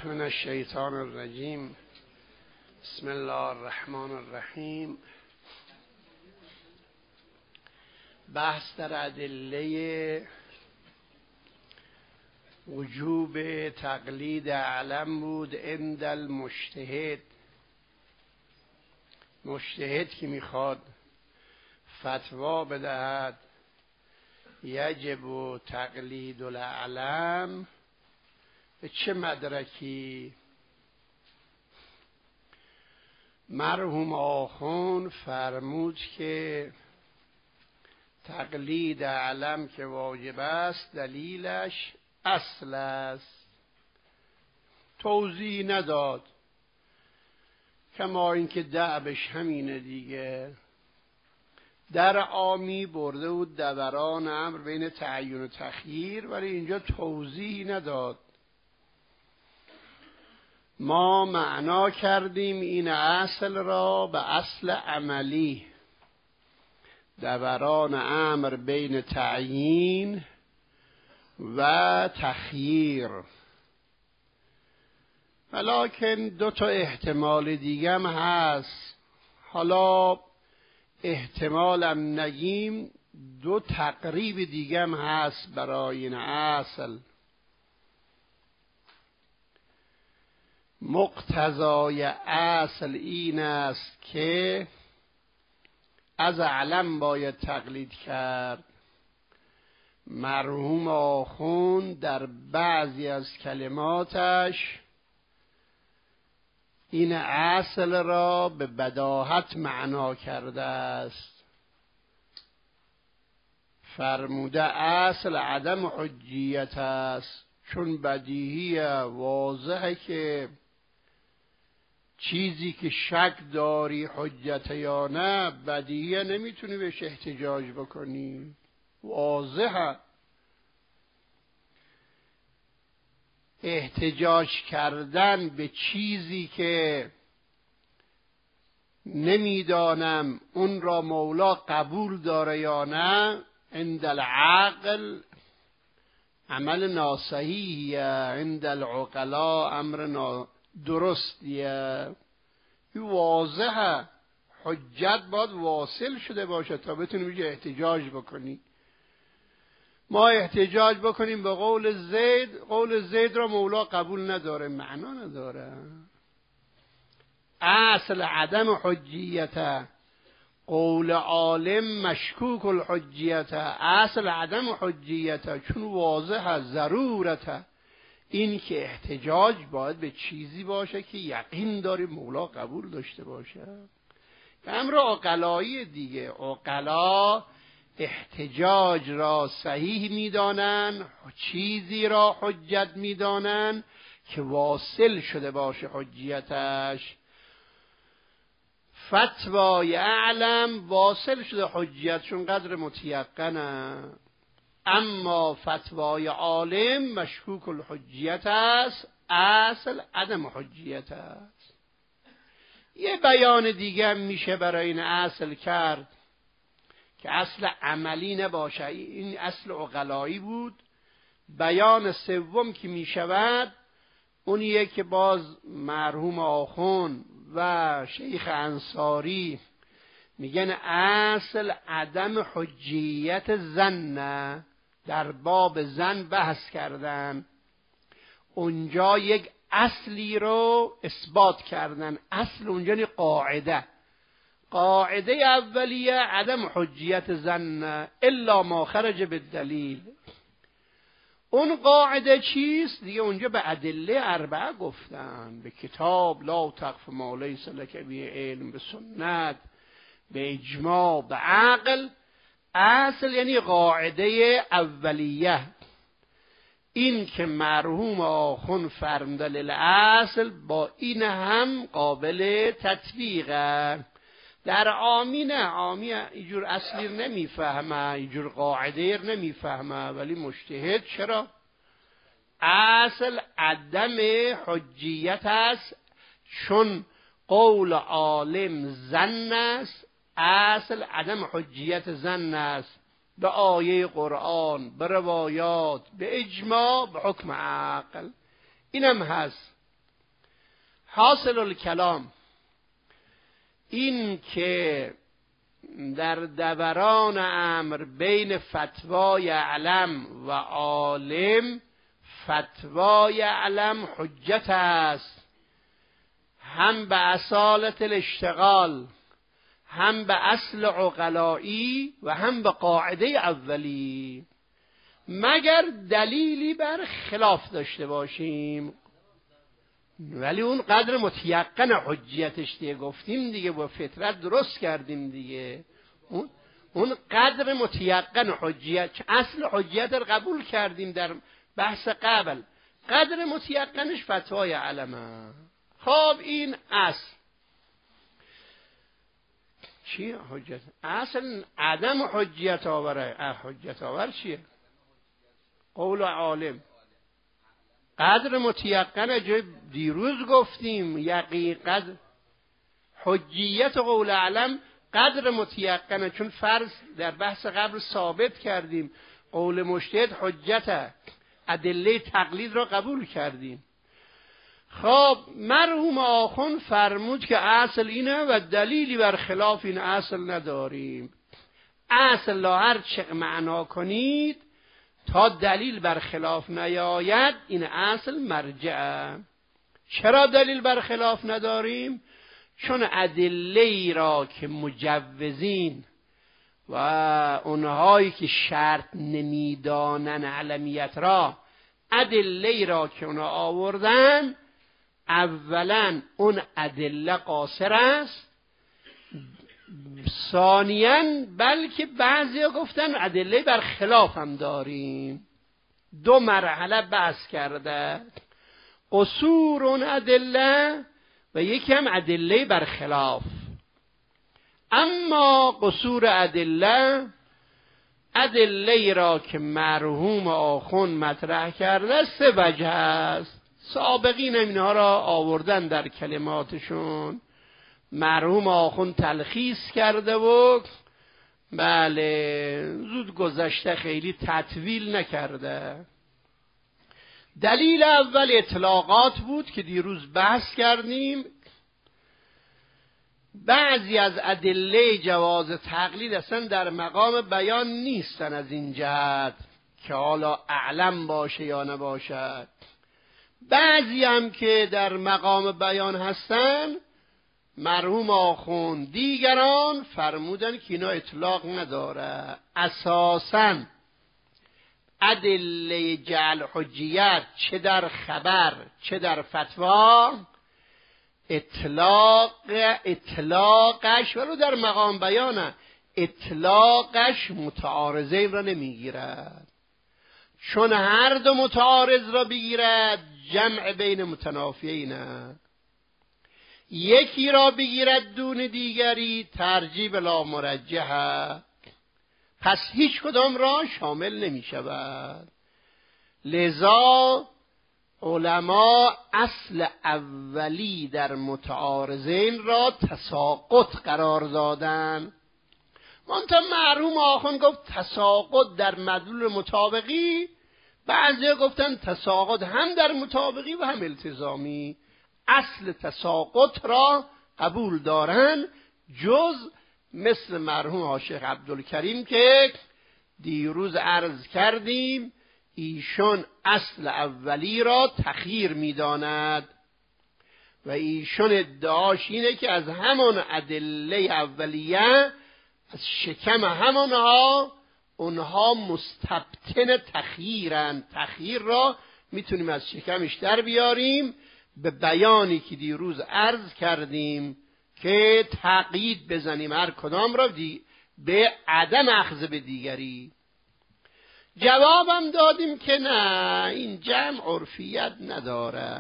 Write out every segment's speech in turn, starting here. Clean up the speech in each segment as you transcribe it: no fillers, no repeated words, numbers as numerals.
من الشیطان الرجیم. بسم الله الرحمن الرحیم. بحث در ادله وجوب تقلید علم بود عند المجتهد. مجتهد که میخواد فتوا بدهد یجب تقلید العلم به چه مدرکی؟ مرحوم آخوند فرمود که تقلید علم که واجب است دلیلش اصل است. توضیح نداد، کما اینکه دعبش همینه دیگه. در عامی برده بود دوران امر بین تعین و تخییر، ولی اینجا توضیح نداد. ما معنا کردیم این اصل را به اصل عملی، دوران امر بین تعیین و تخییر. ولکن دو تا احتمال دیگه هم هست. حالا احتمالم نگیم، دو تقریب دیگه هم هست برای این اصل. مقتضای اصل این است که از علم باید تقلید کرد. مرحوم آخوند در بعضی از کلماتش این اصل را به بداهت معنا کرده است. فرموده اصل عدم حجیت است، چون بدیهیه، واضحه که چیزی که شک داری حجت یا نه، بدیهیه، نمیتونی بهش احتجاج بکنی، واضحه. احتجاج کردن به چیزی که نمیدانم اون را مولا قبول داره یا نه، عند العقل عمل ناصحیحیه، عند العقلاء امر درستیه. این واضحه. حجت باید واصل شده باشه تا بتونی بگی احتجاج بکنی. ما احتجاج بکنیم به قول زید، قول زید را مولا قبول نداره، معنا نداره. اصل عدم حجیت، قول عالم مشکوک الحجیت، اصل عدم حجیت، چون واضحه، ضرورته. این که احتجاج باید به چیزی باشه که یقین داری مولا قبول داشته باشه. امر عقلایی دیگه. عقلا احتجاج را صحیح میدانن، چیزی را حجت میدانن که واصل شده باشه حجیتش. فتوای اعلم واصل شده حجیت، چون قدر متیقنه. اما فتوای عالم مشکوک الحجیت است، اصل عدم حجیت است. یه بیان دیگه میشه برای این اصل کرد که اصل عملی نباشه، این اصل عقلایی بود. بیان سوم که میشود اونیه که باز مرحوم آخوند و شیخ انصاری میگن اصل عدم حجیت ظن. در باب ظن بحث کردن، اونجا یک اصلی رو اثبات کردن. اصل اونجا یعنی قاعده اولیه عدم حجیت ظن الا ما خرج بالدلیل. اون قاعده چیست دیگه؟ اونجا به ادله اربعه گفتن، به کتاب لا تقف ما لیس لک به علم، به سنت، به اجماع، به عقل. اصل یعنی قاعده اولیه. این که مرحوم آخوند فرموده للاصل، با این هم قابل تطبیقه. در عامی نه، عامی اینجور اصلی نمیفهمه، اینجور قاعده نمیفهمه، ولی مجتهد چرا؟ اصل عدم حجیت است، چون قول عالم ظن است. اصل عدم حجیت ظن است، به آیه قرآن، به روایات، به اجماع، به حکم عقل. اینم هست. حاصل الکلام این که در دوران امر بین فتوای علم و عالم، فتوای علم حجت است، هم به اصالت الاشتغال، هم به اصل عقلایی و هم به قاعده اولی، مگر دلیلی بر خلاف داشته باشیم. ولی اون قدر متیقن حجیتش دیگه گفتیم دیگه، با فطرت درست کردیم دیگه. اون قدر متیقن حجیت، اصل حجیت رو قبول کردیم در بحث قبل، قدر متیقنش فتوای علمه. خب این اصل چیه؟ حجت اصل عدم حجیت آوره. حجت آور چیه؟ قول عالم. قدر متیقن جای دیروز گفتیم یقیقت حجیت قول علم قدر متیقنه، چون فرض در بحث قبل ثابت کردیم قول مجتهد حجته، ادله تقلید را قبول کردیم. خب مرحوم آخوند فرمود که اصل اینه و دلیلی بر خلاف این اصل نداریم. اصل لا هر چه معنا کنید تا دلیل بر خلاف نیاید این اصل مرجعه. چرا دلیل بر خلاف نداریم؟ چون ادله را که مجوزین و اونهایی که شرط نمیدانن علمیت را، ادله را که اونا آوردن، اولا اون ادله قاصر است، ثانیاً بلکه بعضیا گفتن ادله بر خلاف هم داریم. دو مرحله بحث کرده، قصور اون ادله و یکی هم ادله بر خلاف. اما قصور ادله را که مرحوم آخوند مطرح کرده سه وجه است. سابقین اینها را آوردن در کلماتشون، مرحوم آخوند تلخیص کرده و بله زود گذشته، خیلی تطویل نکرده. دلیل اول اطلاقات بود که دیروز بحث کردیم. بعضی از ادله جواز تقلید اصلا در مقام بیان نیستن از این جهت که حالا اعلم باشه یا نباشد، بعضی هم که در مقام بیان هستن مرحوم آخوند دیگران فرمودن که اینا اطلاق نداره. اساساً ادله جعل حجیت چه در خبر چه در فتوا اطلاقش ولو در مقام بیانه، اطلاقش متعارضین را نمیگیرد، چون هر دو متعارض را بگیرد جمع بین متنافیینه، یکی را بگیرد دون دیگری ترجیح لا مرجحه، پس هیچ کدام را شامل نمی شود. لذا علما اصل اولی در متعارضین را تساقط قرار دادن. منتها مرحوم آخوند گفت تساقط در مدلول مطابقی، بعضی گفتن تساقط هم در مطابقی و هم التزامی. اصل تساقط را قبول دارن، جز مثل مرحوم شیخ عبدالکریم که دیروز عرض کردیم ایشون اصل اولی را تخییر می‌داند و ایشون ادعاش اینه که از همان ادله اولیه، از شکم همانها، اونها مستبطن تخییرن. تخییر را میتونیم از شکمش در بیاریم به بیانی که دیروز عرض کردیم که تقیید بزنیم هر کدام را به عدم اخذ به دیگری. جوابم دادیم که نه، این جمع عرفیت نداره،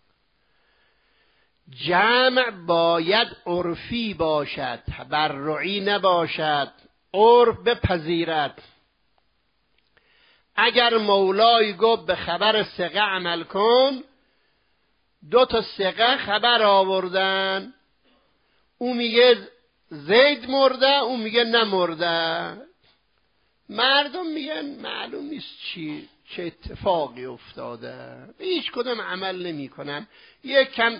جمع باید عرفی باشد، تبرعی نباشد، عرف بپذیرد. اگر مولای گفت به خبر ثقه عمل کن، دو تا ثقه خبر آوردن، او میگه زید مرده، او میگه نمرده، مردم میگن معلوم نیست چه اتفاقی افتاده، هیچ کدام عمل نمی کنن. یک کم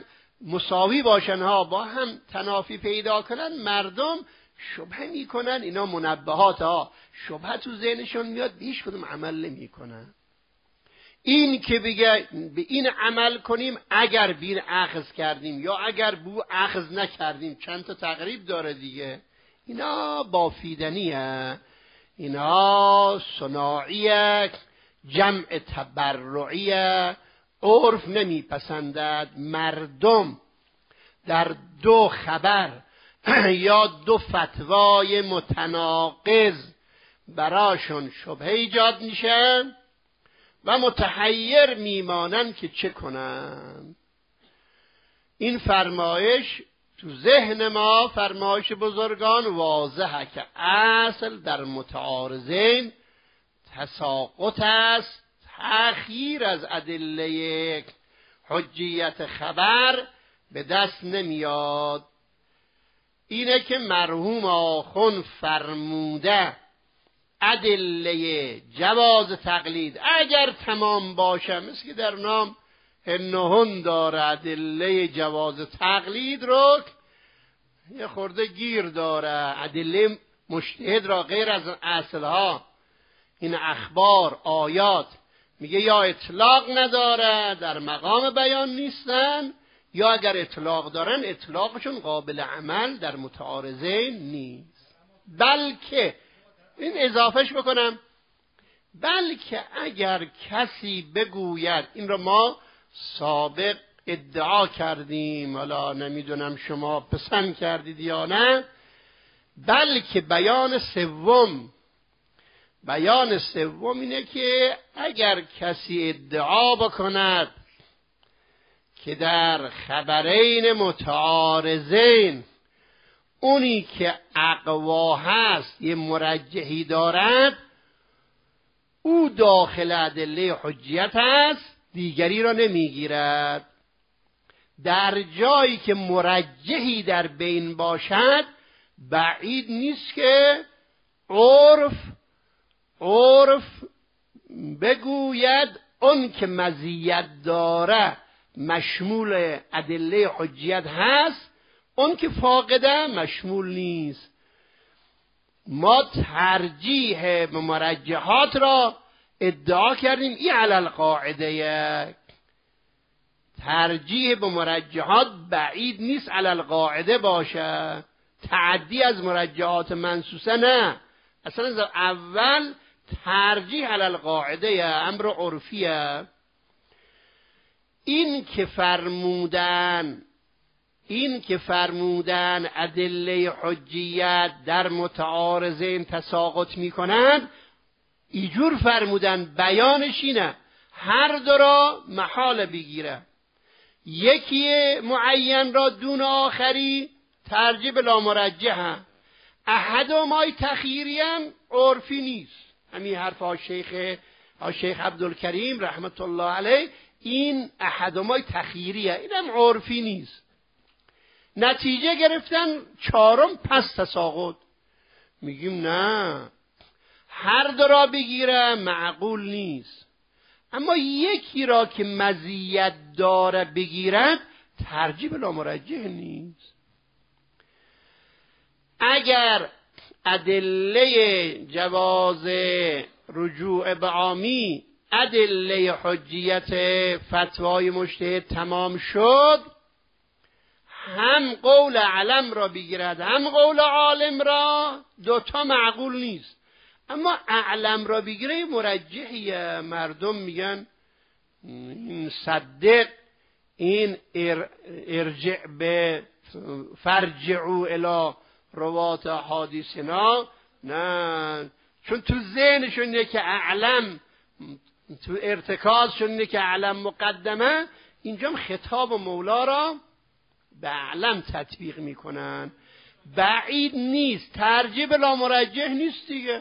مساوی باشن ها، با هم تنافی پیدا کنن، مردم شبهه میکنن. اینا منبهات ها، شبهه تو ذهنشون میاد، بیش کدوم عمل نمیکنن. این که بگه به این عمل کنیم اگر بین اخذ کردیم یا اگر بو اخذ نکردیم، چند تا تقریب داره دیگه. اینا بافیدنیه، اینا صناعیه، جمع تبرعیه، عرف نمیپسندد. مردم در دو خبر یا دو فتوای متناقض براشون شبهه ایجاد میشه و متحیر میمانن که چه کنن. این فرمایش تو ذهن ما، فرمایش بزرگان واضحه که اصل در متعارضین تساقط است. تأخیر از ادله حجیت خبر به دست نمیاد. اینه که مرحوم آخوند فرموده ادله جواز تقلید اگر تمام باشه، مثل که در نام هنهن داره، ادله جواز تقلید رو یه خورده گیر داره. ادله مجتهد را غیر از اصلها، این اخبار آیات، میگه یا اطلاق نداره، در مقام بیان نیستن، یا اگر اطلاق دارن اطلاقشون قابل عمل در متعارضین نیست. بلکه این اضافهش بکنم، بلکه اگر کسی بگوید، این رو ما سابق ادعا کردیم، حالا نمیدونم شما پسند کردید یا نه، بلکه بیان سوم اینه که اگر کسی ادعا بکند که در خبرین متعارضین اونی که اقوا هست یه مرجحی دارد، او داخل ادله حجیت هست، دیگری را نمیگیرد. در جایی که مرجحی در بین باشد بعید نیست که عرف بگوید اون که مزیت داره مشمول ادله حجیت هست، اون که فاقده مشمول نیست. ما ترجیح به مرجحات را ادعا کردیم، این علی القاعده، ترجیح به مرجحات بعید نیست علی القاعده باشه، تعدی از مرجحات منصوصه نه، اصلا از اول ترجیح علی القاعده، امر عرفیه. این که فرمودن ادله حجیت در متعارضین تساقط می کنند، ایجور فرمودن بیانش اینه هر دو را محال بگیره، یکی معین را دون آخری ترجیح بلا مرجحه، احدهما تخییریان عرفی نیست. همین حرف شیخ عبدالکریم رحمت الله علیه، این احدهما تخییریه، اینم عرفی نیست. نتیجه گرفتن چهارم پس تساقط. میگیم نه، هر دو را بگیره معقول نیست، اما یکی را که مزیت داره بگیرد ترجیح بلا مرجح نیست. اگر ادله جواز رجوع به عامی، ادله حجیت فتوای مجتهد تمام شد، هم قول علم را بگیرد هم قول عالم را، دوتا معقول نیست. اما اعلم را بگیره مرجحیه، مردم میگن این صدق، این ارجع به فرجعوا الی روات حدیثنا، نه، چون تو ذهنشون اینه که اعلم، تو ارتکازشون اینه که اعلم مقدمه، اینجا خطاب مولا را به اعلم تطبیق میکنن. بعید نیست، ترجیح بلا مرجح نیست دیگه.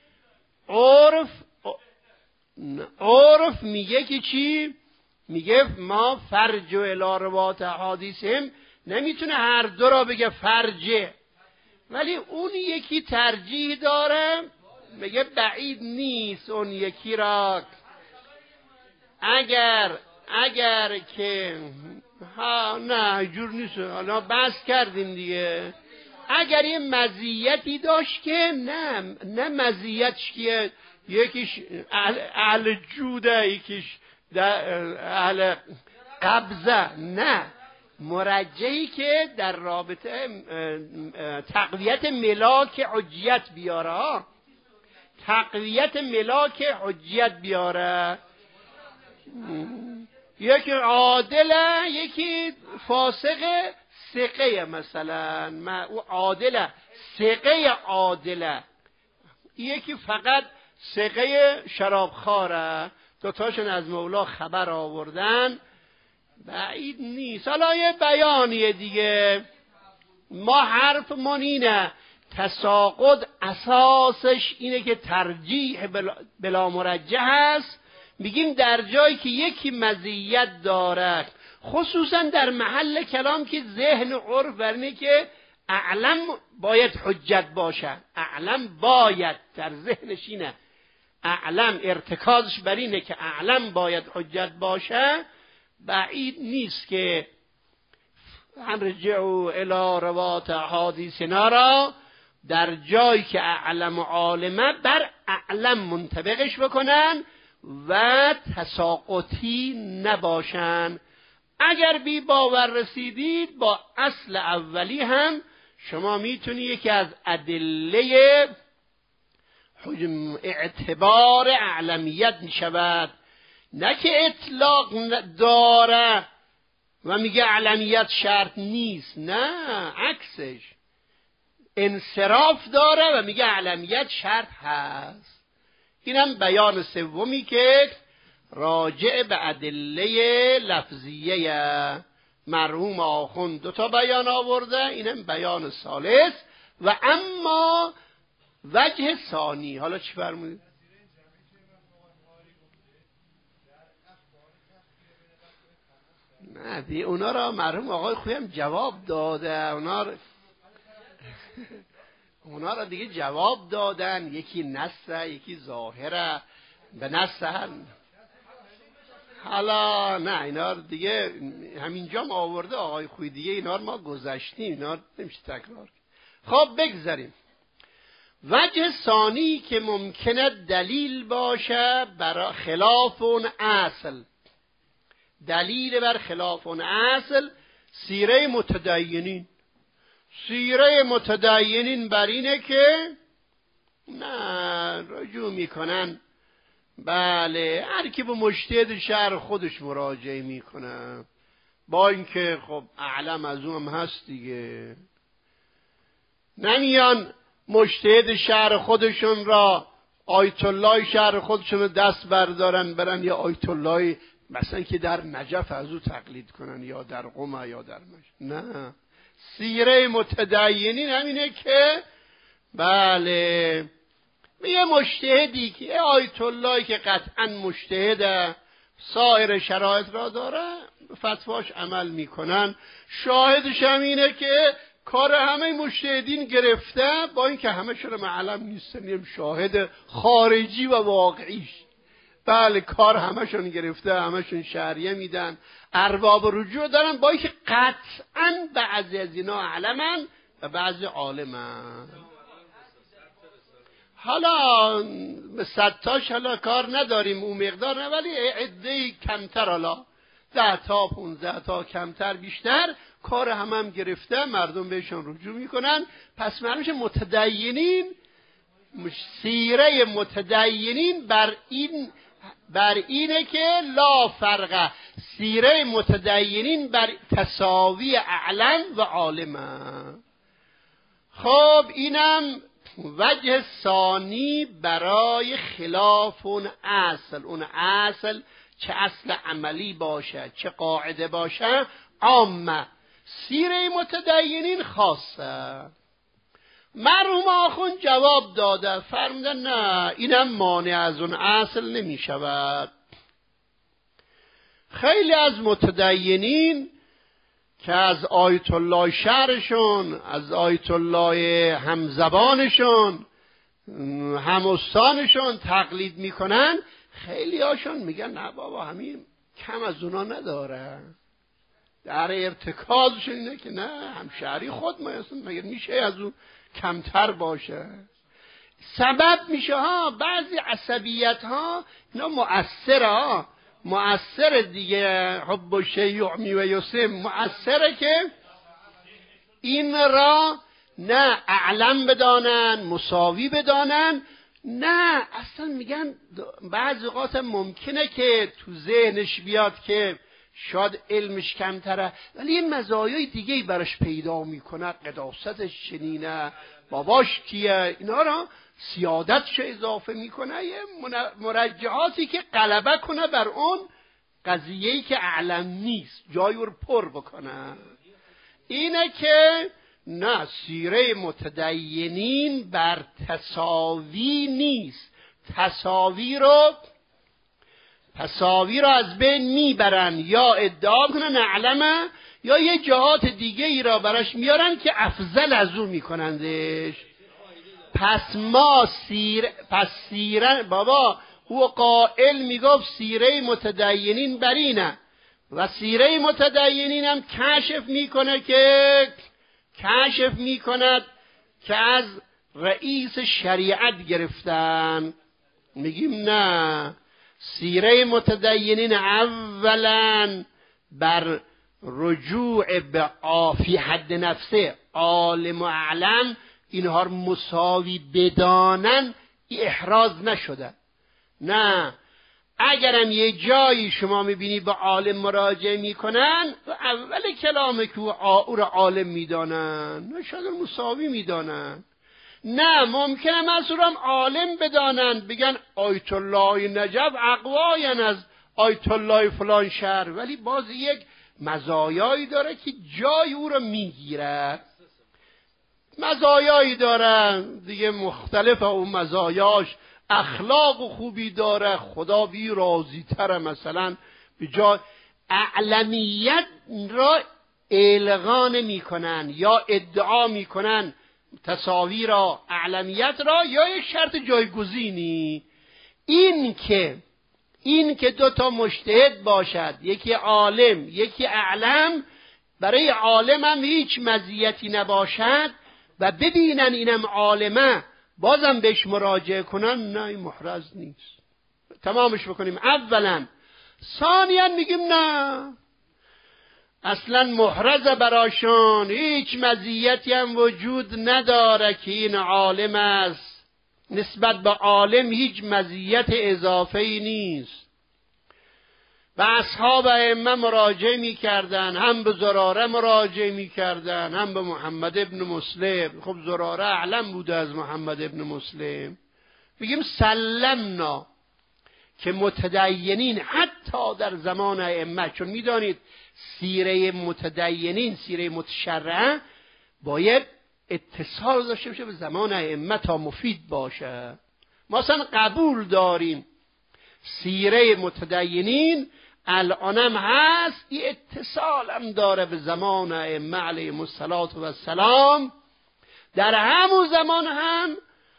عرف میگه که چی؟ میگه ما فرج و الی روات حدیثهم، نمیتونه هر دو را بگه فرجه، ولی اون یکی ترجیح داره، میگه بعید نیست اون یکی را اگر که ها نه جور نیست، حالا بحث کردیم دیگه. اگر یه مزیتی داشت که نه مزیتش که یکیش اهل جوده یکیش اهل قبضه، نه مرجحی که در رابطه تقویت ملاک حجیت بیاره، تقویت ملاک حجیت بیاره. یکی عادله یکی فاسق ثقه، مثلا او عادله ثقه عادله، یکی فقط ثقه شرابخواره، دوتاشون از مولا خبر آوردن، بعید نیست. حالا یه بیانیه دیگه، ما حرفمون اینه تساقط اساسش اینه که ترجیح بلا مرجح است. میگیم در جایی که یکی مزیت داره، خصوصا در محل کلام که ذهن و عرف برنه که اعلم باید حجت باشه، اعلم باید در ذهنش اینه، اعلم ارتکازش بر اینه که اعلم باید حجت باشه، بعید نیست که رجعوا الی روات احادیثنا را در جایی که اعلم و عالمه بر اعلم منطبقش بکنن و تساقطی نباشن. اگر بی باور رسیدید با اصل اولی هم شما میتونی یکی از ادله اعتبار اعلمیت میشود، نه که اطلاق داره و میگه اعلمیت شرط نیست، نه عکسش انصراف داره و میگه اعلمیت شرط هست. اینم بیان سومی که راجع به ادله لفظیه مرحوم آخوند دوتا بیان آورده، اینم بیان ثالث. و اما وجه ثانی، حالا چی فرمودید؟ نه دی اونا را مرحوم آقای خویم جواب داده، اونا را دیگه جواب دادن، یکی نصه یکی ظاهره. به نصه حالا نه اینا دیگه همینجا ما آورده آقای خوی، دیگه اینا رو ما گذشتیم، اینا نمیشه تکرار. خب بگذاریم. وجه ثانی که ممکنه دلیل باشه بر خلاف اون اصل، دلیل بر خلاف اون اصل سیره متدینین. سیره متدینین بر اینه که نه رجوع میکنن، بله هر کی به مجتهد شهر خودش مراجعه میکنه، با اینکه خب اعلم از اون هم هست دیگه، نمیان مجتهد شهر خودشون را آیت الله شهر خودشون دست بردارن برن یا آیت الله مثلا که در نجف از او تقلید کنن یا در قم یا در نه. سیره متدینین همینه که بله یه مجتهدی که آیت الله که قطعا مجتهده سایر شرایط را داره فتواش عمل میکنن. شاهدش هم اینه که کار همه مجتهدین گرفته، با اینکه همه شون معلم نیستن، شاهد خارجی و واقعیش. بله کار همشون گرفته، همشون شهریه میدن، ارباب رجوع دارن، با اینکه قطعا بعضی از اینا علمن و بعضی عالمن. حالا به 100 تاش حالا کار نداریم اون مقدار نه، ولی عده‌ای کمتر، حالا 10 تا 15 تا کمتر بیشتر کار هم گرفته، مردم بهشون رجوع میکنن. پس معنیش متدینین، سیره متدینین بر اینه که لا فرق، سیره متدینین بر تساوی اعلم و عالمه. خب اینم وجه ثانی برای خلاف اون اصل. اون اصل چه اصل عملی باشه چه قاعده باشه عامه، سیره متدینین خاصه. مرحوم آخوند جواب داده، فرمودن نه اینم مانع از اون اصل نمی شود. خیلی از متدینین که از آیت الله شهرشون، از آیت الله همزبانشون، همستانشون تقلید میکنن، خیلی هاشون میگن نه بابا همین کم از اونا نداره، در ارتکازشون اینه که نه همشهری خود ما هستیم، مگر میشه از اون کمتر باشه. سبب میشه بعضی عصبیت ها اینا مؤثره مؤثر دیگه. حب و شیعمی و یسم مؤثره که این را نه اعلم بدانن مساوی بدانن، نه اصلا میگن بعضی اوقات ممکنه که تو ذهنش بیاد که شاید علمش کمتره ولی یه مزایای دیگه براش پیدا میکنه، قداستش چنینه، باباش کیه، اینا را سیادتش اضافه میکنه، یه مرجعاتی که غلبه کنه بر اون قضیه‌ای که اعلم نیست، جای رو پر بکنه. اینه که نه سیره متدینین بر تساوی نیست، تساوی رو از بین میبرن، یا ادعا کنن اعلمه یا یه جهات دیگه ای را براش میارن که افضل از اون میکنندش. پس سیره بابا او قائل میگفت سیره متدینین برینه و سیره متدینین هم کشف میکند که از رئیس شریعت گرفتن. میگیم نه، سیره متدینین اولا بر رجوع به فی حد نفسه عالم و اعلم اینها مساوی بدانن احراز نشده. نه، اگرم یه جایی شما میبینی به عالم مراجعه میکنن اول کلامه که او را عالم میدانن، نه شاید مساوی میدانن. نه، ممکنه منظورم عالم بدانن، بگن آیت الله نجف اقواین از آیت الله فلان شهر، ولی باز یک مزایایی داره که جای او را میگیره، مزایایی داره دیگه مختلف، اون مزایاش اخلاق و خوبی داره، خدا بی راضی تره، مثلا به جای اعلمیت را الغا نمیکنن یا ادعا میکنن تساوی را اعلمیت را، یا یک شرط جایگزینی این که دو تا مجتهد باشد، یکی عالم یکی اعلم، برای عالم هم هیچ مزیتی نباشد و ببینن اینم عالمه بازم بهش مراجعه کنن، نه این محرز نیست، تمامش بکنیم اولا. ثانیا میگیم نه، اصلا محرز براشون هیچ مزیتی هم وجود نداره که این عالم است، نسبت به عالم هیچ مزیت اضافه‌ای نیست. و اصحاب ائمه مراجعه میکردن، هم به زراره مراجعه میکردن هم به محمد ابن مسلم. خب زراره اعلم بوده از محمد ابن مسلم. میگیم سلمنا که متدینین حتی در زمان ائمه، چون میدانید سیره متدینین سیره متشرعه باید اتصال داشته باشه به زمان ائمه تا مفید باشه. ما اصلا قبول داریم سیره متدینین الانم هست، این اتصال هم داره به زمان ائمه علیهم السلام. در همون زمان هم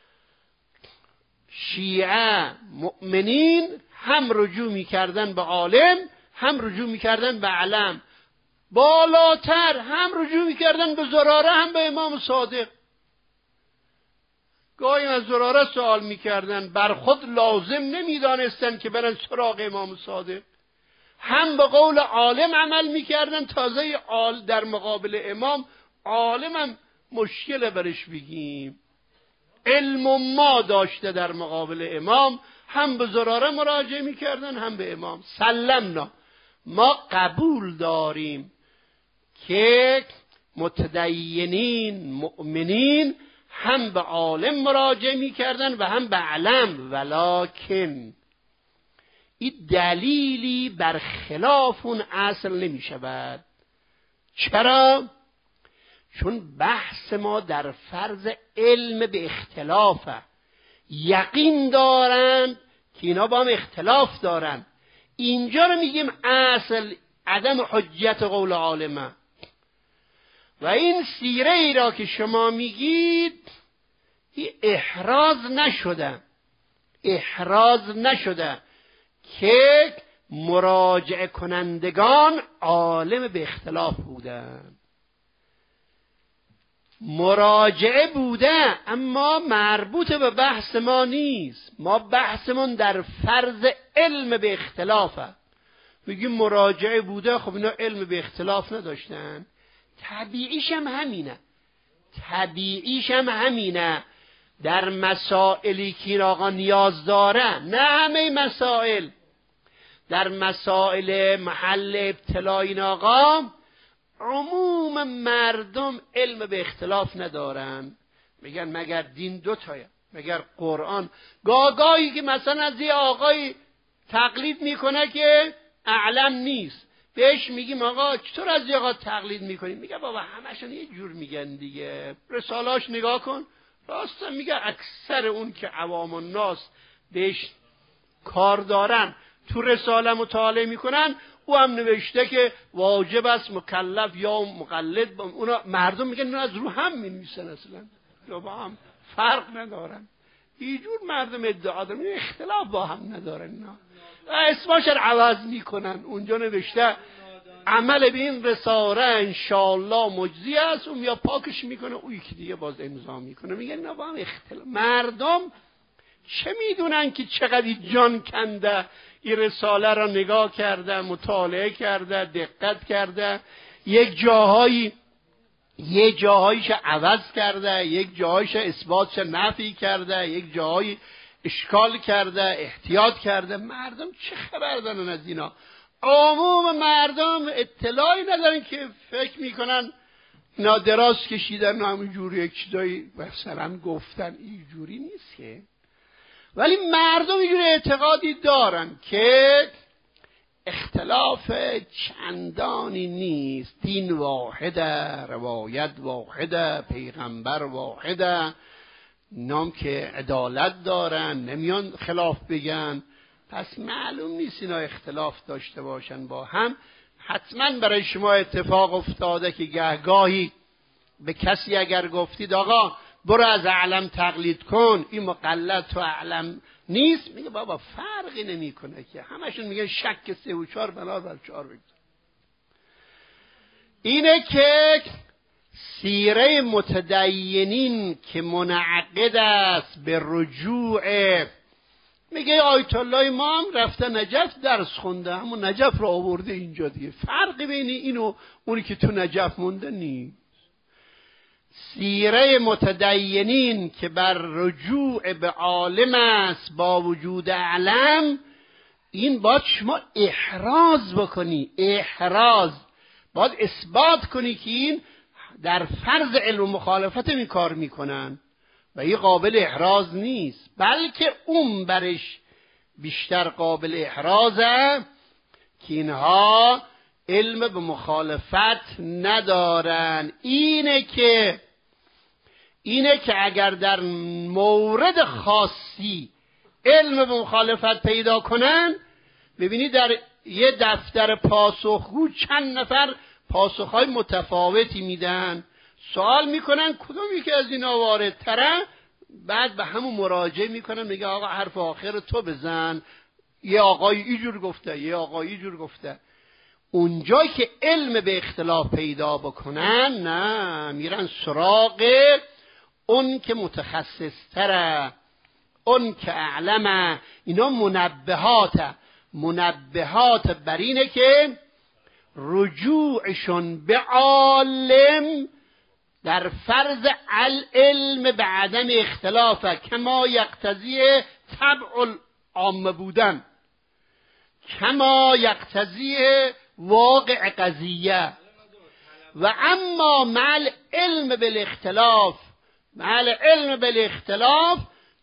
شیعه مؤمنین هم رجوع میکردن به عالم هم رجوع میکردن به علم، بالاتر هم رجوع میکردن به زراره هم به امام صادق. گاهی از زراره سوال میکردن، بر خود لازم نمیدانستن که برن سراغ امام صادق، هم به قول عالم عمل میکردن، تازه در مقابل امام عالم هم مشکل برش بگیم، علم ما داشته در مقابل امام، هم به زراره مراجعه میکردن هم به امام. سلمنا، ما قبول داریم که متدینین مؤمنین هم به عالم مراجعه میکردن و هم به علم، ولکن این دلیلی بر خلاف اون اصل نمیشود. چرا؟ چون بحث ما در فرض علم به اختلافه، یقین دارن که اینا با هم اختلاف دارن. اینجا رو میگیم اصل عدم حجیت قول عالمه. و این سیره ای را که شما میگید این احراز نشده که مراجعه کنندگان عالم به اختلاف بودن، مراجعه بوده اما مربوط به بحث ما نیست. ما بحثمون در فرض علم به اختلافه. میگیم مراجعه بوده، خب اینا علم به اختلاف نداشتن. طبیعیش هم همینه در مسائلی که این آقا نیاز داره، نه همه مسائل، در مسائل محل ابتلا این آقا عموم مردم علم به اختلاف ندارن. میگن مگر دین دوتایه، مگر قرآن. گاگایی که مثلا از یه آقای تقلید میکنه که اعلم نیست، بهش میگیم آقا چطور از یه آقا تقلید میکنیم؟ میگه بابا همشون یه جور میگن دیگه، رسالاش نگاه کن. راست میگه اکثر اون که عوام الناس بهش کار دارن تو رساله مطالعه میکنن، او هم نوشته که واجب است مکلف یا مقلد. اونا مردم میگن اینا از رو هم مینویسن، اصلا یا با هم فرق ندارن. اینجور مردم ادعا دارن، اختلاف با هم ندارن. اینا اسمش رو عوض میکنن، اونجا نوشته عمل به این رساله انشاءالله مجزی است، اون یا پاکش میکنه، او یکی دیگه باز امضا میکنه. میگن اینا با هم اختلاف. مردم چه میدونن که چقدر جان کنده این رساله را نگاه کرده، مطالعه کرده، دقت کرده، یک جاهایش عوض کرده، یک جاهایش اثباتش نفی کرده، یک جاهایی اشکال کرده، احتیاط کرده. مردم چه خبر دارن از اینا؟ عموم مردم اطلاعی ندارن، که فکر میکنن اینا دراز کشیدن و همینجوری یک چیزایی مثلا گفتن. اینجوری نیست که. ولی مردم اینجوری اعتقادی دارن که اختلاف چندانی نیست، دین واحده، روایت واحده، پیغمبر واحده، نام که عدالت دارن، نمیان خلاف بگن. پس معلوم نیست اینا اختلاف داشته باشن با هم. حتما برای شما اتفاق افتاده که گهگاهی به کسی اگر گفتید آقا برو از اعلم تقلید کن، این مقلد تو اعلم نیست، میگه بابا فرقی نمیکنه که، همشون میگن شک 3 و 4 بر 4 بگذار. اینه که سیره متدینین که منعقد است به رجوع، میگه آیت الله ما هم رفته نجف درس خونده، همون نجف رو آورده اینجا دیگه، فرقی بین اینو اونی که تو نجف مونده نیست. سیره متدینین که بر رجوع به عالم است با وجود علم، این باید شما احراز بکنی، باید اثبات کنی که این در فرض علم مخالفت این کار میکنن و این قابل احراز نیست، بلکه اون برش بیشتر قابل احرازه که اینها علم به مخالفت ندارن. اینه که اگر در مورد خاصی علم به مخالفت پیدا کنن، ببینید در یه دفتر پاسخگو چند نفر پاسخهای متفاوتی میدن، سوال میکنن کدومی که از اینا واردتره، بعد به همون مراجعه میکنن، میگه آقا حرف آخر تو بزن، یه آقای اینجور گفته، یه آقای اینجور گفته. اونجا که علم به اختلاف پیدا بکنن، نه، میرن سراغ اون که متخصص تره، اون که اعلمه. اینا منبهات بر اینه که رجوعشون به عالم در فرض العلم به عدم اختلافه، کما یقتضی طبع العام بودن، کما یقتضی واقع قضیه. و اما مع علم بالاختلاف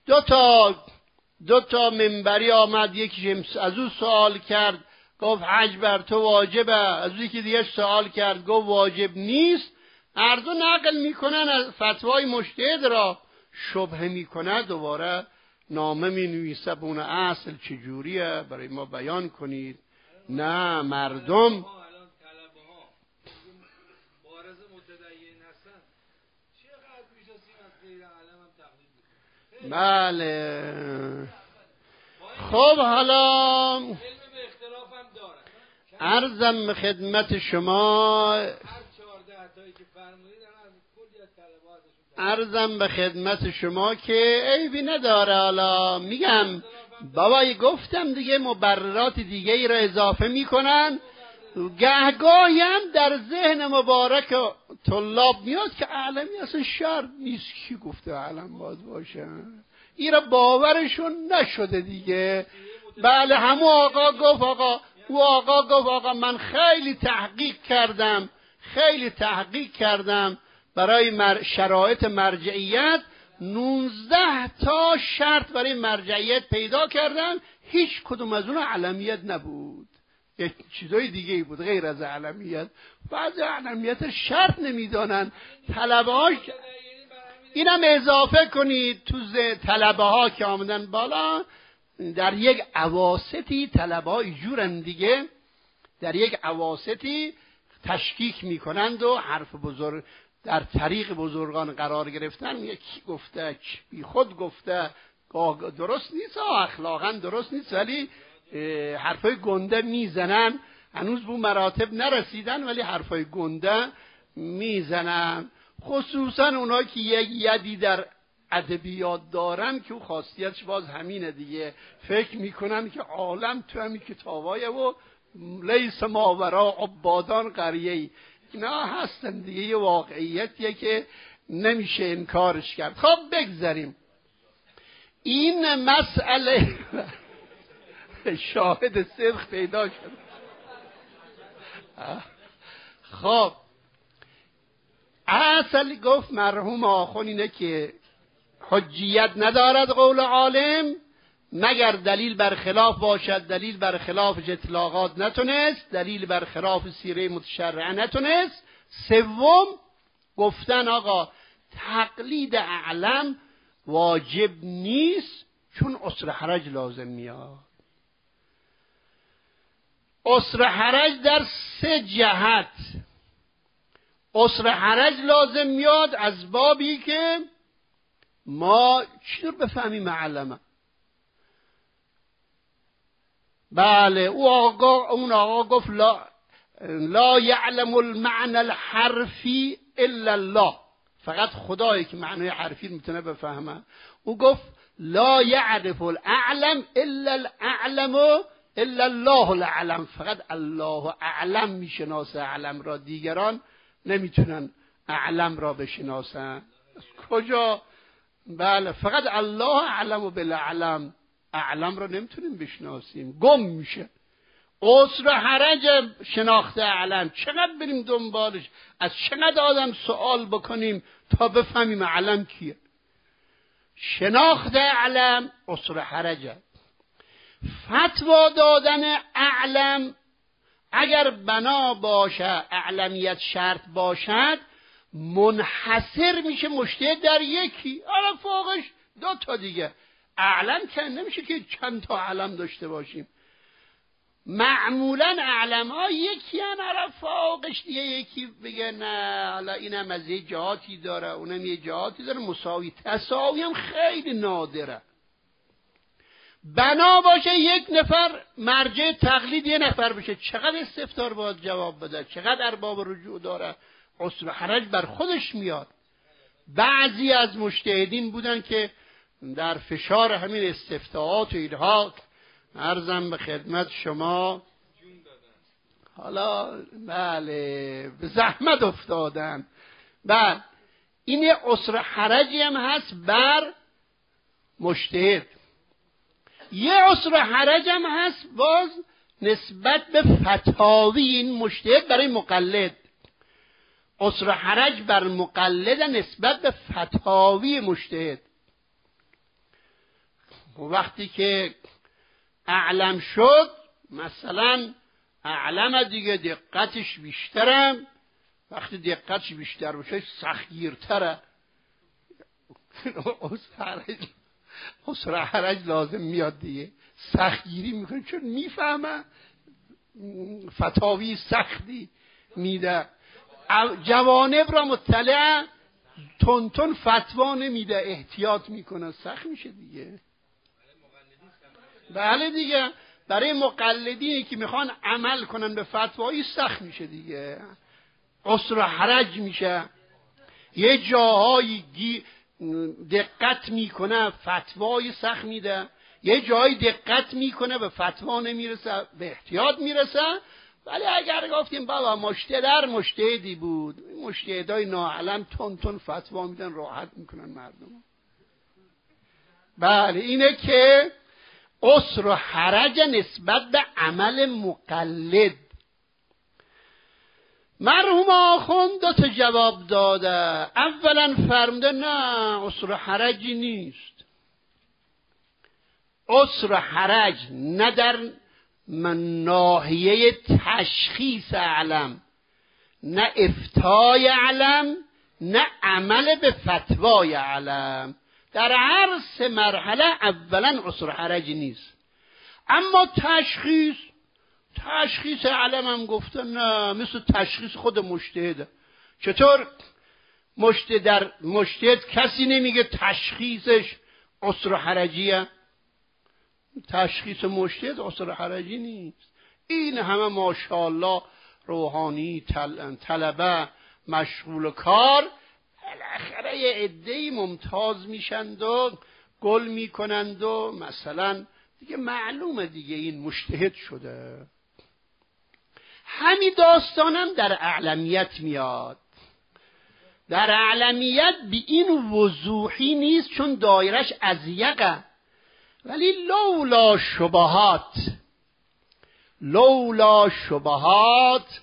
دو تا منبری آمد، یکیش از او سوال کرد گفت حج بر تو واجبه، از یکی دیگه سوال کرد گفت واجب نیست. هر دو نقل میکنن از فتوای مجتهد را، شبهه میکنه، دوباره نامه مینویسه به اون اصل چجوریه برای ما بیان کنید. نه، مردم بله. خب حالا علم به اختلاف هم عرضم به خدمت شما عرضم به خدمت شما که عیبی نداره. حالا میگم بابایی گفتم دیگه مبررات دیگه ای را اضافه میکنن. گهگاهی هم در ذهن مبارک طلاب میاد که علمی اصلا شرط نیست. کی گفته علم باید باشه؟ این را باورشون نشده دیگه. بله همون آقا گفت آقا من خیلی تحقیق کردم برای شرایط مرجعیت 19 تا شرط برای مرجعیت پیدا کردم، هیچ کدوم از اون علمیت نبود، یک چیزای دیگه ای بود غیر از علمیت. بعضی علمیت شرط نمیدانن. طلبه‌هاش اینم اضافه کنید تو طلبه ها که آمدن بالا، در یک اواسطی طلبه ها ایجورن دیگه، در یک اواسطی تشکیک میکنند و حرف بزرگ در طریق بزرگان قرار گرفتن. یکی گفته بی خود گفته، درست نیست، اخلاقا درست نیست، ولی حرفای گنده میزنن. هنوز به مراتب نرسیدن ولی حرفای گنده میزنن، خصوصا اونایی که یک یدی در ادبیات دارن که او خاصیتش باز همینه دیگه. فکر میکنن که عالم تو همین کتابای و لیس ماورا عبادان قریه‌ای، اینا هستن دیگه، یه واقعیتیه که نمیشه انکارش کرد. خب بگذاریم این مسئله. شاهد صدق پیدا شد. خب اصل گفت مرحوم آخون اینه که حجیت ندارد قول عالم مگر دلیل برخلاف باشد. دلیل برخلاف اطلاقات نتونست، دلیل برخلاف سیره متشرعه نتونست. سوم گفتن آقا تقلید اعلم واجب نیست چون عسر حرج لازم میاد. عسر حرج در 3 جهت. عسر حرج لازم میاد از بابی که ما چطور بفهمیم علمه. بله اون آقا گفت لا یعلم المعنى الحرفی الا الله، فقط خدایی که معنی حرفی میتونه بفهمه. او گفت لا یعرف الاعلم الا الاعلم الا الله الاعلم، فقط الله اعلم میشناسه علم را، دیگران نمیتونن اعلم را بشناسن. کجا؟ بله فقط الله اعلم بالاعلم، اعلم را نمیتونیم بشناسیم، گم میشه. عسر حرج شناخته اعلم، چقدر بریم دنبالش، از چقدر آدم سوال بکنیم تا بفهمیم اعلم کیه. شناخته اعلم عسر حرجه. فتوا دادن اعلم اگر بنا باشه، اعلمیت شرط باشد، منحصر میشه مجتهد در یکی، حالا فوقش 2 تا دیگه. اعلم که نمیشه که چند تا علم داشته باشیم. معمولا اعلم ها یکی هن، حالا فوقش دیگه یکی بگه نه حالا اینم از یه جهاتی داره اونم یه جهاتی داره، مساوی. تساوی هم خیلی نادره. بنا باشه یک نفر مرجع تقلید یه نفر بشه، چقدر استفسار باید جواب بده، چقدر ارباب رجوع داره، عسر حرج بر خودش میاد. بعضی از مجتهدین بودن که در فشار همین استفتاءات و اینها عرضم به خدمت شما حالا بله به زحمت افتادن. بله این عسر حرجی هم هست بر مجتهد. یه عسر حرج هم هست باز نسبت به فتاوی این مجتهد برای مقلد. عسر حرج بر مقلد نسبت به فتاوی مجتهد. وقتی که اعلم شد، مثلا اعلم دیگه دقتش بیشترم، وقتی دقتش بیشتر باشه سختگیرتره. عسر حرج لازم میاد دیگه، سختگیری میکنه چون میفهمه فتاوی سختی میده. جوانب را مطلع تون فتوا نمیده، احتیاط میکنه، سخت میشه دیگه. بله دیگه. برای مقلدینی که میخوان عمل کنن به فتوایی سخت میشه دیگه، عسر و حرج میشه. یه جاهایی دقت میکنه فتوای سخت میده، یه جایی دقت میکنه به فتوا نمیرسه، به احتیاط میرسه. ولی اگر گفتیم بابا مجتهدی بود، مجتهدای ناعلم تون فتوا میدن، راحت میکنن مردم. بله اینه که عسر و حرج نسبت به عمل مقلد. مرحوم آخوند دو تا جواب داده. اولا فرموده نه عسر و حرجی نیست. عسر و حرج نه در ناحیه تشخیص علم، نه افتای علم، نه عمل به فتوای علم. در هر سه مرحله اولا عسر و حرجی نیست. اما تشخیص علم هم گفته نه، مثل تشخیص خود مجتهده. چطور مجتهد کسی نمیگه تشخیصش عسر و حرجیه؟ تشخیص مجتهد عسر و حرجی نیست. این همه ماشاءالله روحانی طلبه مشغول کار، بالاخره یه عده‌ای ممتاز میشند و گل میکنند و مثلا دیگه معلومه دیگه این مجتهد شده. همین داستانم در اعلمیت میاد. در اعلمیت بی این وضوحی نیست چون دایرش اضیقه، ولی لولا شبهات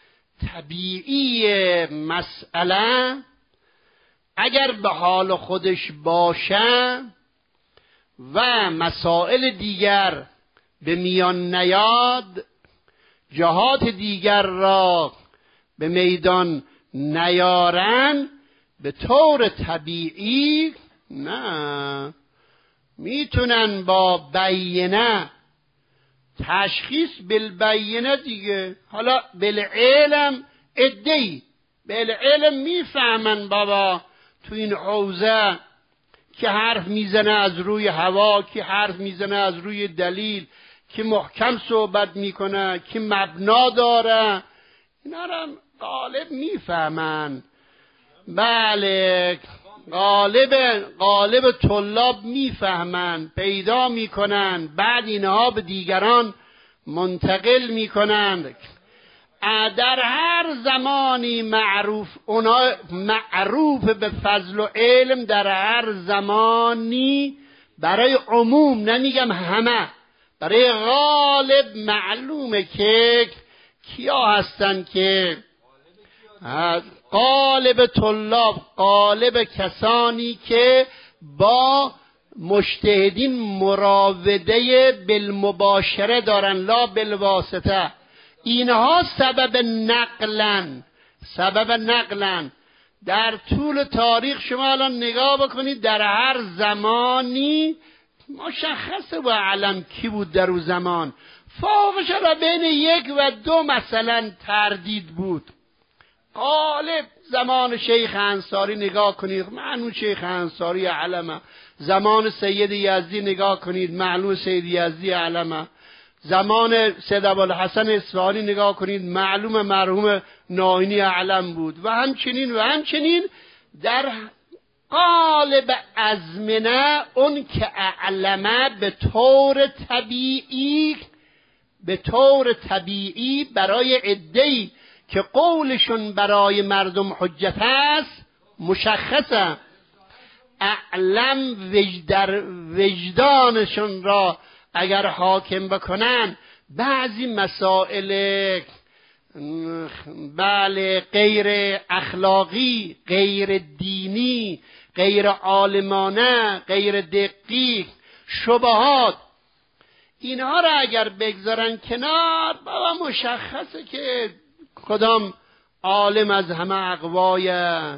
طبیعی مسئله اگر به حال خودش باشه و مسائل دیگر به میان نیاد، جهات دیگر را به میدان نیارن، به طور طبیعی نه میتونن با بینه تشخیص بالبینه دیگه. حالا بالعلم ادعی بالعلم میفهمن بابا تو این حوزه که حرف میزنه از روی هوا، که حرف میزنه از روی دلیل، که محکم صحبت میکنه، که مبنا داره، اینا رو غالب میفهمن. بله غالب طلاب میفهمن، پیدا میکنن، بعد اینها به دیگران منتقل میکنند. در هر زمانی معروف به فضل و علم، در هر زمانی برای عموم، نمیگم همه، برای غالب معلومه که کیا هستن که غالب طلاب، غالب کسانی که با مجتهدین مراوده بالمباشره دارن لا بالواسطه. اینها سبب نقلن. در طول تاریخ شما الان نگاه بکنید، در هر زمانی مشخصه با علم کی بود در اون زمان. فوقش را بین 1 و 2 مثلا تردید بود. غالب زمان شیخ انصاری نگاه کنید، معلوم شیخ انصاری علمه. زمان سید یزدی نگاه کنید، معلوم سید یزدی علمه. زمان سید ابوالحسن اصفهانی نگاه کنید، معلوم مرحوم ناینی علم بود. و همچنین در قالب ازمنه اون که علمه به طور طبیعی برای عده‌ای که قولشون برای مردم حجت است مشخصه. اعلم در وجدانشون را اگر حاکم بکنن، بعضی مسائل غیر اخلاقی، غیر دینی، غیر عالمانه، غیر دقیق، شبهات، اینها را اگر بگذارن کنار، بابا مشخصه که کدام عالم از همه اقوای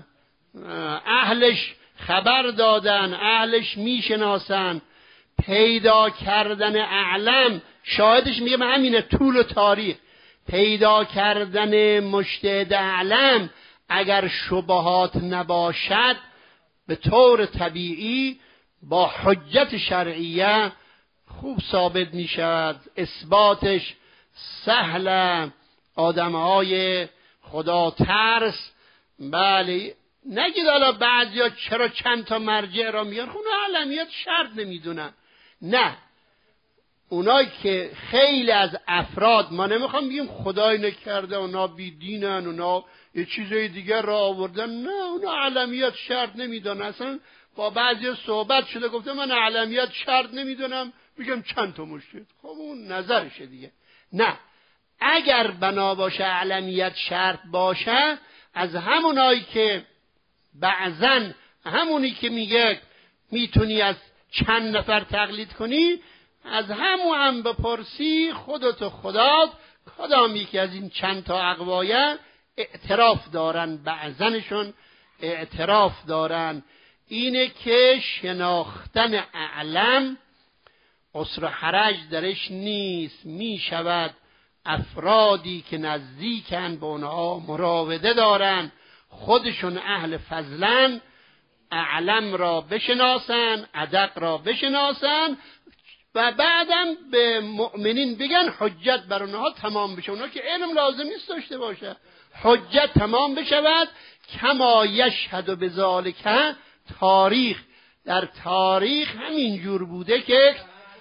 اهلش خبر دادن، اهلش میشناسن. پیدا کردن اعلم، شاهدش میگه همینه، طول تاریخ پیدا کردن مجتهد اعلم اگر شبهات نباشد، به طور طبیعی با حجت شرعیه خوب ثابت می شود، اثباتش سهل. آدمهای خدا ترس، بله، نگید حالا بعضیا چرا چند تا مرجع را میان، خب اونا علمیت شرط نمیدونن. نه، اونایی که خیلی از افراد، ما نمیخوام بگیم خدای نکرده اونا بیدینن، اونا یه چیزای دیگر را آوردن، نه، اونا علمیت شرط نمیدونن. اصلا با بعضی صحبت شده گفته من علمیت شرط نمیدونم، میگم چند تا مشکل. خب اون نظرشه دیگه. نه، اگر بنا باشه علمیت شرط باشه، از همونایی که بعضن همونی که میگه میتونی از چند نفر تقلید کنی، از همون هم بپرسی خودت و خدات کدام یکی از این چند تا اقوایه اعتراف دارن، بعضنشون اعتراف دارن. اینه که شناختن اعلم عسر و حرج درش نیست. میشود افرادی که نزدیکن به اونها مراوده دارن، خودشون اهل فضلن، اعلم را بشناسن، ادق را بشناسن و بعدم به مؤمنین بگن حجت بر اونها تمام بشه. اونها که علم لازم نیست داشته باشه، حجت تمام بشود. کما یشهد بذالک تاریخ، در تاریخ همین جور بوده که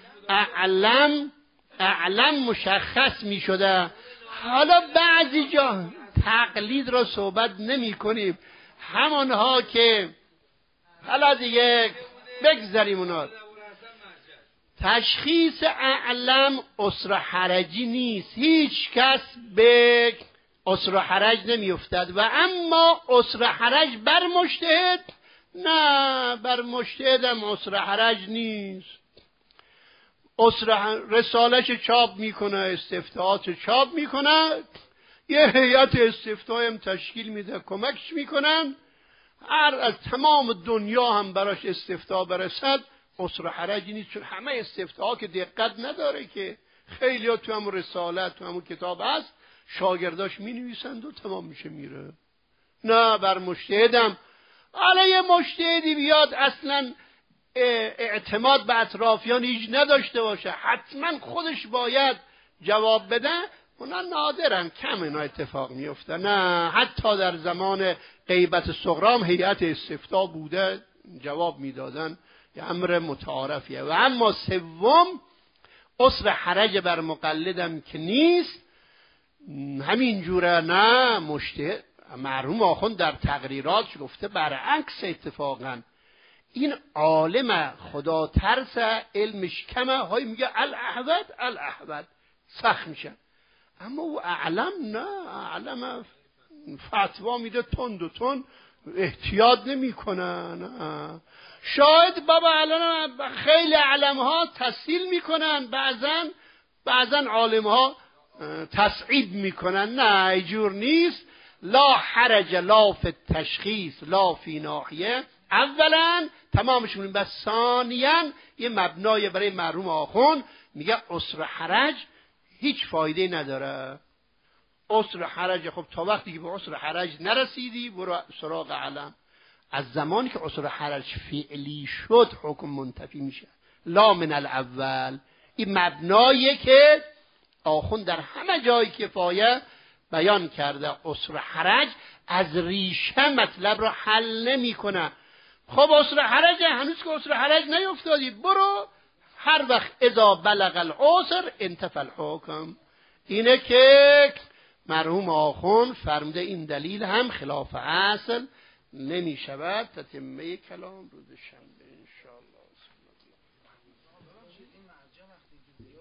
اعلم مشخص می شده. حالا بعضی جا تقلید را صحبت نمی کنیم، همانها که حالا دیگه بگذاریم اونا. تشخیص اعلم عسر حرجی نیست، هیچ کس به عسر حرج نمی افتد. و اما عسر حرج بر مجتهد، نه، بر مجتهد هم عسر حرج نیست. رسالش چاپ میکنه، استفتاحات چاپ میکنه، یه هیئت استفتاء هم تشکیل میده، کمکش میکنن. هر از تمام دنیا هم براش استفتاء برسد، عسر حرجی نیست. چون همه استفتاء که دقت نداره که خیلی ها تو همون رسالت، تو همون کتاب هست، شاگرداش مینویسند و تمام میشه میره. نه، بر مجتهدم. حالا یه مجتهدی بیاد اصلا اعتماد به اطرافیان هیچ نداشته باشه، حتما خودش باید جواب بده، اونا نادرن، کم اینا اتفاق میفته. نه، حتی در زمان غیبت صغرام هیئت استفتاء بوده، جواب میدادن، یه امر متعارفیه. و اما سوم، عسر حرج بر مقلدم که نیست، همین جوره. نه، مجتهد مرحوم آخوند در تقریرات گفته برعکس اتفاقا. این عالم خدا ترس، علمش کمه، های میگه الاحوت سخت میشه. اما او اعلم نه، اعلم فتوا میده تند و تند، احتیاط نمی کنن. شاید بابا الان خیلی علم ها تسهیل میکنن، بعضا علم ها تصعیب میکنن. نه، اینجور نیست. لا حرج لا فی التشخیص لا فی ناحیه. اولا تمامش میگیم، بس ثانیا یه مبنای برای مرحوم آخوند میگه عسر حرج هیچ فایده نداره. عسر حرج، خب تا وقتی که به عسر حرج نرسیدی برو سراغ علم. از زمانی که عسر حرج فعلی شد حکم منتفی میشه، لا من الاول. این مبناییه که آخوند در همه جای کفایه بیان کرده. عسر حرج از ریشه مطلب را حل نمی کنه. خب عسر حرج، هنوز که عسر حرج نیفتادی، برو هر وقت اذا بلغ العسر انتفى الحکم. اینه که مرحوم آخوند فرموده این دلیل هم خلاف اصل نمی شود. تتمه کلام روز شنبه.